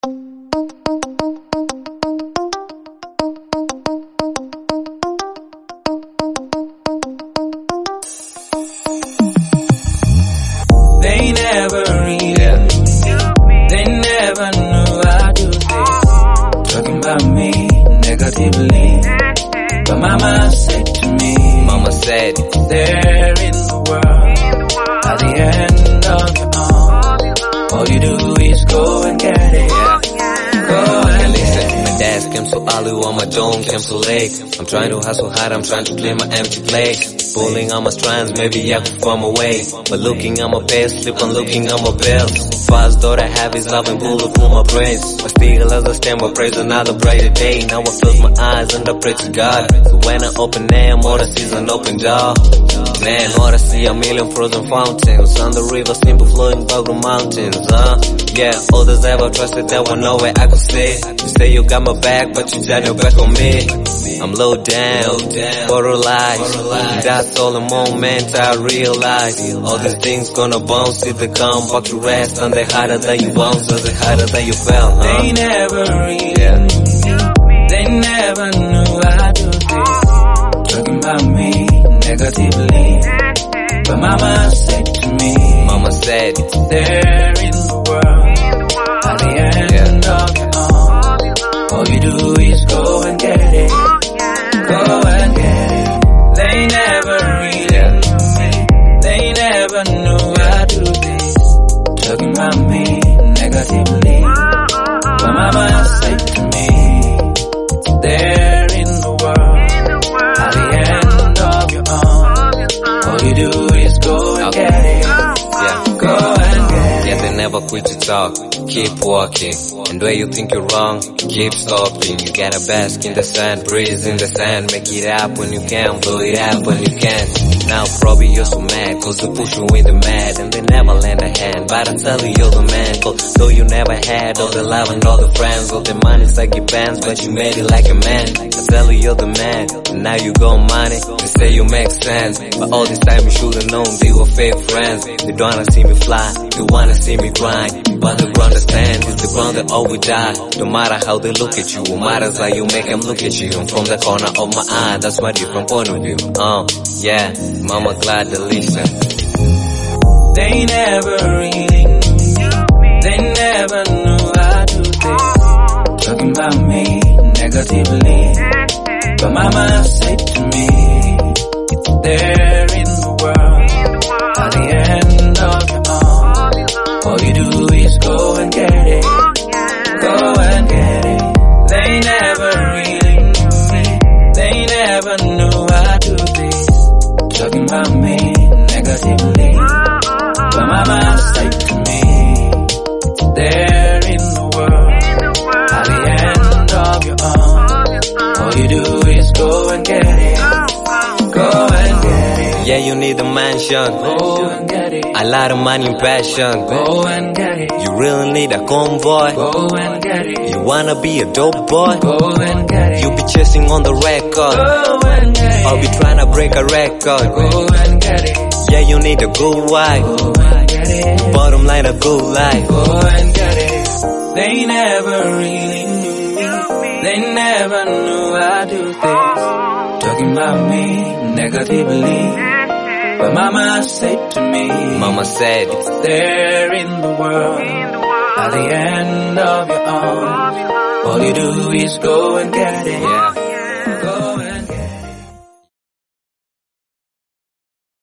They never really they never knew I do this. Talking about me negatively. But mama said to me, Mama said, there in the world, at the end of your arm, all you do is go and get it. Go and listen, my dad came so early while my dome came so late. I'm trying to hustle hard, I'm trying to clear my empty plate. Pulling on my strands, maybe I could form a way. But looking at my pay slip, I'm looking at my bills. First thought I have is love and bullet for my praise. But still as I stand, my praise another brighter day. Now I close my eyes and I pray to God. So when I open them, all I see is an open door. Man, all I see a million frozen fountains on the river, simple flowing above the mountains. Yeah, all those ever trusted there were nowhere I could see. You say you got my back, but you turn your back on me. I'm low down, borderline. That's all the moment I realize. All these things gonna bounce if they come back to rest. And they harder than you bounce, and they harder than you felt. They never really they never knew I do this. Talking about me negatively. But mama said to me, Mama said, there in the world, at the end of your arm, all you do is go and get it. Go and get it. They never really they never knew I do this. Talking about me negatively. But mama said to me, there in the world, at the end of your arm, all you do is go and get it. Go and get it. Yeah, they never quit to talk, keep walking. And where you think you're wrong, keep stopping. You gotta bask in the sand, breathe in the sand. Make it up when you can, blow it up when you can. Now probably you're so mad, cause they push you in the mad. And they never lend a hand, but I tell you you're the man. Cause though you never had all the love and all the friends, all the money's like it bands, but you made it like a man. I tell you you're the man, and now you got money. They say you make sense, but all this time you should've known they were fake friends. They don't wanna see me fly, they wanna see me grind. But they understand, it's the ground that all we die. No matter how they look at you, what matters how you make them look at you. And from the corner of my eye, that's my different point of view. Yeah, mama glad to listen. They never really they never knew I do this. Talking about me negatively. But mama said to me, there in the world, at the end of your arm, all you do is go and get it. Go and get it. They never really they never knew I do this. Talking about me negatively. But mama said to me, there in the world, at the end of your arm, all you do is go and get it. Go and get it. Yeah, you need a mansion, Go and get it. a lot of money and passion. Go and get it. You really need a convoy. Go and get it. You wanna be a dope boy. Go and get it. You be chasing on the record. Go and get it. I'll be trying to break a record. Go and get it. Yeah, you need a good wife. Go and get it. Bottom line, a good life. Go and get it. They never really knew me. They never knew I do this. Talking about me negatively. But mama said to me, Mama said, there in the world, at the end of your arm, all you do is go and get it. yeah.